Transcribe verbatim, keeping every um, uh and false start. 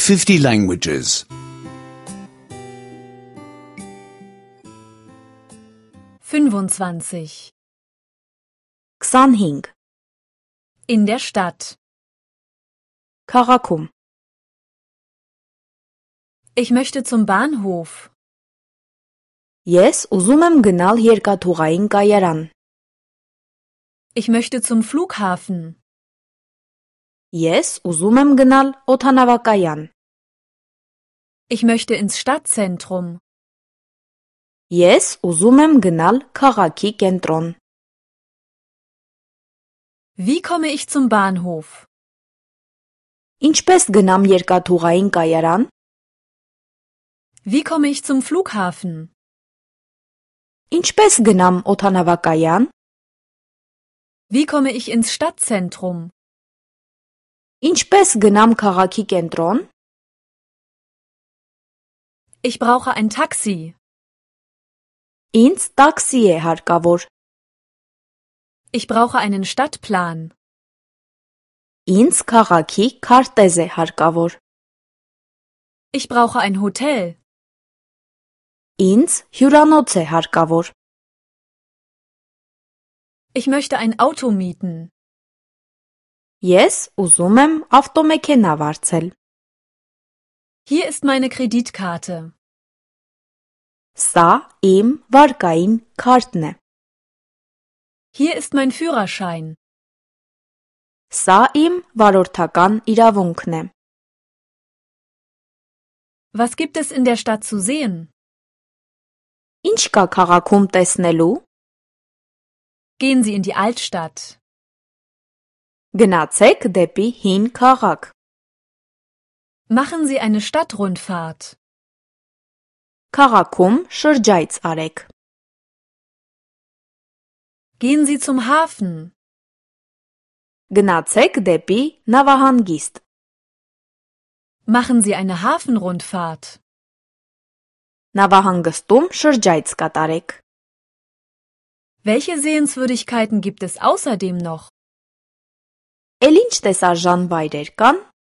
fifty languages. fünfundzwanzig. քսանհինգ. In der Stadt. Քաղաքում. Ich möchte zum Bahnhof. Ես ուզում եմ գնալ երկաթուղային կայարան. Ich möchte zum Flughafen. Ես ուզում եմ գնալ օդանավակայան. Ich möchte ins Stadtzentrum. Ես ուզում եմ գնալ քաղաքի կենտրոն. Wie komme ich zum Bahnhof? Ինչպես գնամ երկաթուղային կայարան? Wie komme ich zum Flughafen? Ինչպես գնամ օդանավակայան? Wie komme ich ins Stadtzentrum? Ինչպես գնամ քաղաքի կենտրոն? Ich brauche ein Taxi. Ինձ տաքսի է հարկավոր. Ich brauche einen Stadtplan. Ինձ քաղաքի քարտեզ է հարկավոր. Ich brauche ein Hotel. Ինձ հյուրանոց է հարկավոր. Ich möchte ein Auto mieten. Ես ուզում եմ ավտոմեքենա վարձել. Hier ist meine Kreditkarte. Սա իմ վարկային քարտն է. Hier ist mein Führerschein. Սա իմ վարորդական իրավունքն է. Was gibt es in der Stadt zu sehen? Ինչ կա քաղաքում տեսնելու? Gehen Sie in die Altstadt. Գնացեք դեպի հին քաղաք. Machen Sie eine Stadtrundfahrt. Քաղաքում շրջայց արեք. Gehen Sie zum Hafen. Գնացեք դեպի նավահանգիստ. Machen Sie eine Hafenrundfahrt. Նավահանգստում շրջայց կատարեք. Welche Sehenswürdigkeiten gibt es außerdem noch? Էլ ինչ տեսարժան վայրեր կան?